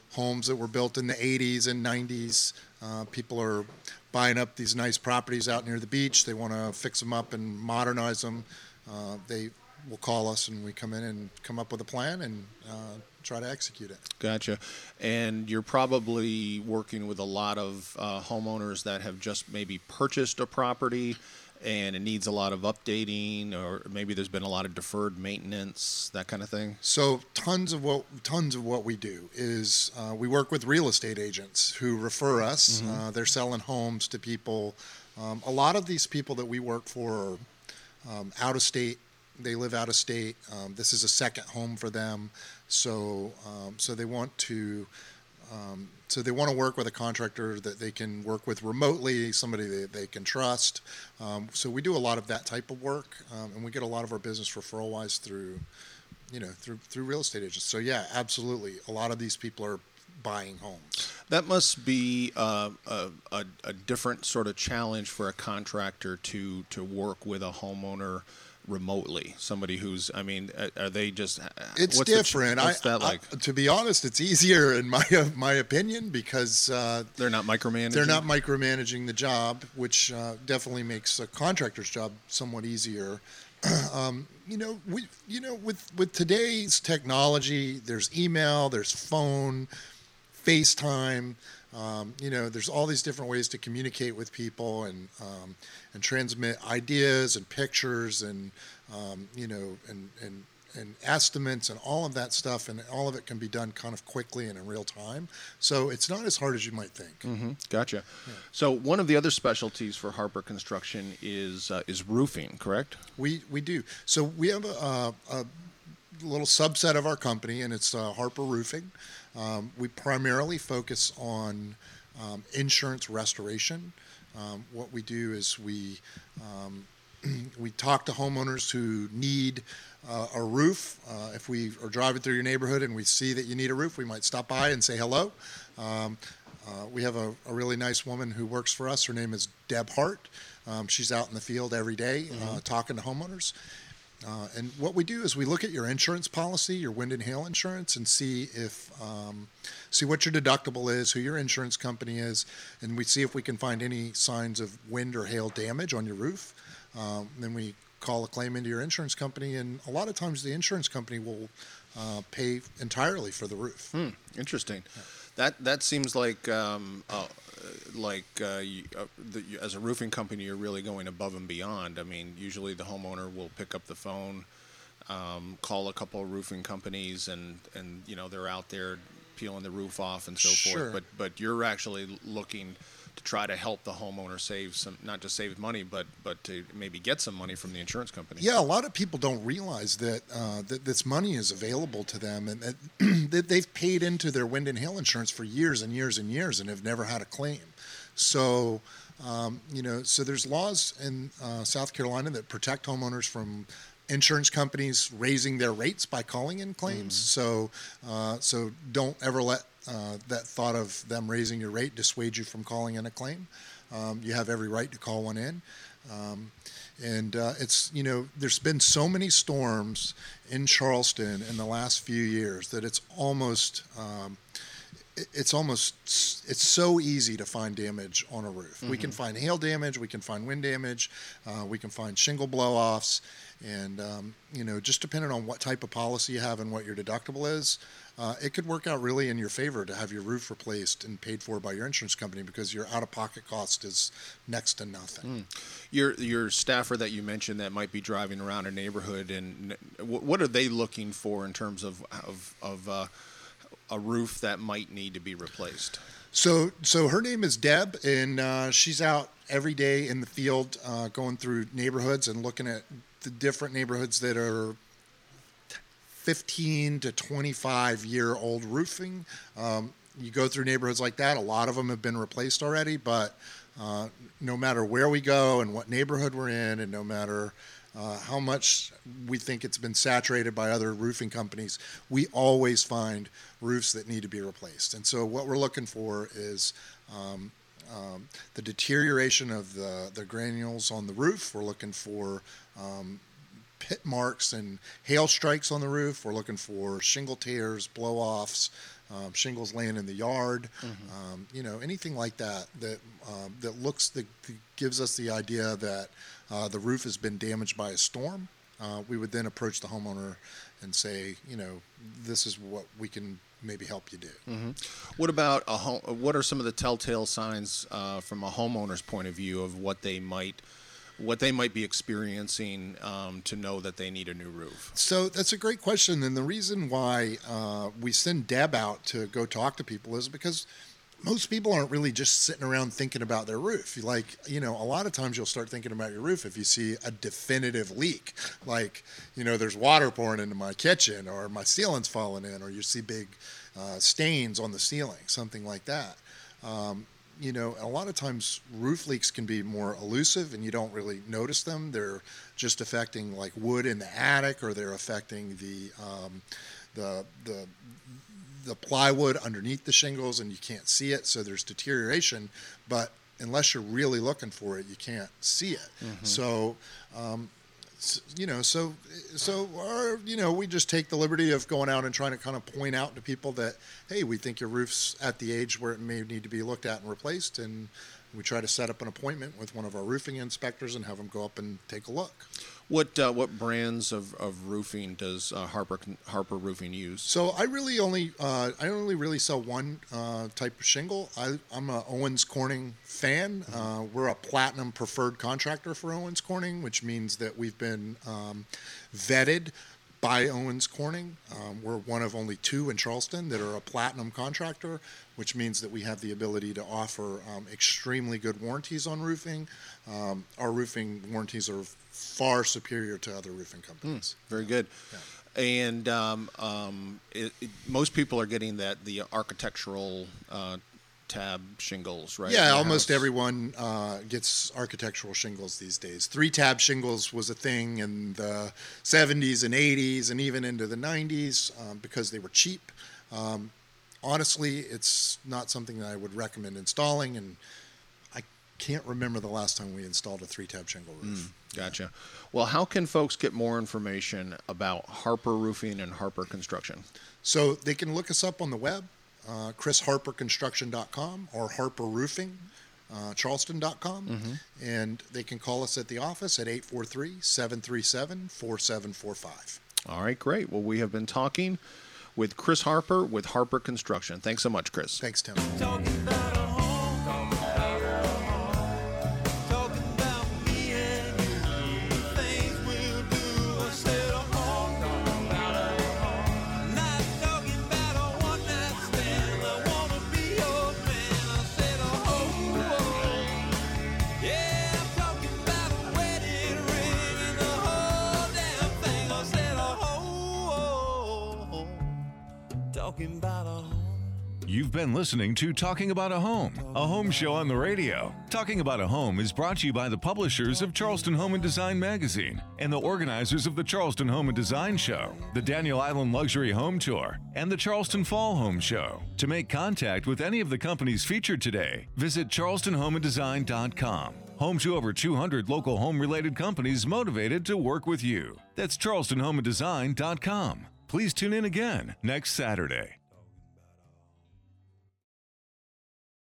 homes that were built in the 80s and 90s. People are buying up these nice properties out near the beach. They want to fix them up and modernize them. They will call us, and we come in and come up with a plan and try to execute it. Gotcha. And you're probably working with a lot of homeowners that have just maybe purchased a property and it needs a lot of updating, or maybe there's been a lot of deferred maintenance, that kind of thing. So tons of what we do is we work with real estate agents who refer us. They're selling homes to people. A lot of these people that we work for are out of state. They live out of state. This is a second home for them, so they want to work with a contractor that they can work with remotely, somebody that they can trust. So we do a lot of that type of work, and we get a lot of our business referral-wise through real estate agents. So yeah, absolutely, a lot of these people are buying homes. That must be a different sort of challenge for a contractor to work with a homeowner remotely. Somebody who's, I mean, are they just? It's different. What's that like? To be honest, it's easier in my opinion because they're not micromanaging. They're not micromanaging the job, which definitely makes a contractor's job somewhat easier. With today's technology, there's email, there's phone, FaceTime. There's all these different ways to communicate with people and transmit ideas and pictures and estimates and all of that stuff, and all of it can be done kind of quickly and in real time. So it's not as hard as you might think. Gotcha. Yeah. So one of the other specialties for Harper Construction is roofing, correct? We do. So we have a little subset of our company, and it's Harper Roofing. We primarily focus on insurance restoration. What we do is we talk to homeowners who need a roof. If we are driving through your neighborhood and we see that you need a roof, we might stop by and say hello. We have a really nice woman who works for us. Her name is Deb Hart. She's out in the field every day talking to homeowners. And what we do is we look at your insurance policy, your wind and hail insurance, and see what your deductible is, who your insurance company is, and we see if we can find any signs of wind or hail damage on your roof. Then we call a claim into your insurance company, and a lot of times the insurance company will pay entirely for the roof. Interesting. Yeah. That seems like as a roofing company, you're really going above and beyond. I mean, usually the homeowner will pick up the phone, call a couple of roofing companies, and they're out there peeling the roof off and so forth. But you're actually looking to try to help the homeowner save some, not just save money, but to maybe get some money from the insurance company. Yeah, a lot of people don't realize that that this money is available to them, and that they've paid into their wind and hail insurance for years and years and years and have never had a claim. So, so there's laws in South Carolina that protect homeowners from insurance companies raising their rates by calling in claims. So don't ever let that thought of them raising your rate dissuade you from calling in a claim. You have every right to call one in. It's, there's been so many storms in Charleston in the last few years that it's so easy to find damage on a roof. We can find hail damage, we can find wind damage, we can find shingle blow-offs, and just depending on what type of policy you have and what your deductible is, it could work out really in your favor to have your roof replaced and paid for by your insurance company because your out-of-pocket cost is next to nothing. Your staffer that you mentioned that might be driving around a neighborhood, and what are they looking for in terms of a roof that might need to be replaced? So her name is Deb, and she's out every day in the field going through neighborhoods and looking at the different neighborhoods that are 15 to 25-year-old roofing. You go through neighborhoods like that, a lot of them have been replaced already, but no matter where we go and what neighborhood we're in, and no matter how much we think it's been saturated by other roofing companies, we always find roofs that need to be replaced. And so what we're looking for is the deterioration of the granules on the roof. We're looking for pit marks and hail strikes on the roof. We're looking for shingle tears, blow-offs, shingles laying in the yard, anything like that that gives us the idea that the roof has been damaged by a storm. We would then approach the homeowner and say, this is what we can maybe help you do. Mm-hmm. What about what are some of the telltale signs from a homeowner's point of view of what they might be experiencing to know that they need a new roof? So that's a great question, and the reason why we send Deb out to go talk to people is because most people aren't really just sitting around thinking about their roof. A lot of times you'll start thinking about your roof if you see a definitive leak, like, there's water pouring into my kitchen, or my ceiling's falling in, or you see big stains on the ceiling, something like that. A lot of times roof leaks can be more elusive and you don't really notice them. They're just affecting like wood in the attic, or they're affecting the plywood underneath the shingles and you can't see it, so there's deterioration. But unless you're really looking for it, you can't see it. Mm-hmm. So, we just take the liberty of going out and trying to kind of point out to people that, hey, we think your roof's at the age where it may need to be looked at and replaced, and we try to set up an appointment with one of our roofing inspectors and have them go up and take a look. What brands of roofing does Harper Roofing use? So I only really sell one type of shingle. I'm a Owens Corning fan. We're a platinum preferred contractor for Owens Corning, which means that we've been vetted by Owens Corning. We're one of only 2 in Charleston that are a platinum contractor, which means that we have the ability to offer extremely good warranties on roofing. Our roofing warranties are far superior to other roofing companies. Very good. Yeah. And most people are getting the architectural tab shingles, right? Yeah, almost everyone gets architectural shingles these days. 3-tab shingles was a thing in the 70s and 80s and even into the 90s because they were cheap. Honestly, it's not something that I would recommend installing, and I can't remember the last time we installed a 3-tab shingle roof. Gotcha. Well, how can folks get more information about Harper Roofing and Harper Construction? So they can look us up on the web, chrisharperconstruction.com, or Harper Roofing, charleston.com, and they can call us at the office at 843-737-4745. All right, great. Well, we have been talking with Chris Harper with Harper Construction. Thanks so much, Chris. Thanks, Tim. You've been listening to Talking About a home show on the radio. Talking About a Home is brought to you by the publishers of Charleston Home and Design magazine and the organizers of the Charleston Home and Design Show, the Daniel Island Luxury Home Tour, and the Charleston Fall Home Show. To make contact with any of the companies featured today, visit charlestonhomeanddesign.com. Home to over 200 local home-related companies motivated to work with you. That's charlestonhomeanddesign.com. Please tune in again next Saturday.